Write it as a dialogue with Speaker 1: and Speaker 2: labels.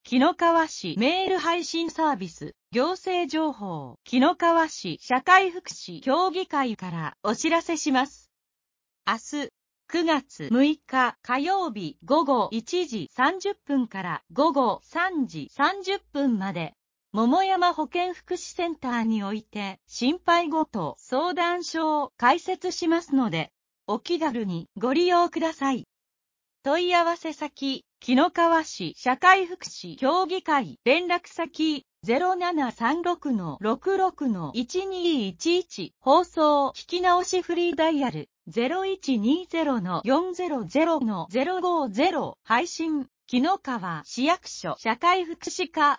Speaker 1: 紀の川市メール配信サービス、行政情報、紀の川市社会福祉協議会からお知らせします。明日、9月6日火曜日午後1時30分から午後3時30分まで、桃山保健福祉センターにおいて心配事相談所を開設しますので、お気軽にご利用ください。問い合わせ先、紀の川市社会福祉協議会連絡先、0736-66-1211放送聞き直しフリーダイヤル、0120-400-050配信、紀の川市役所社会福祉課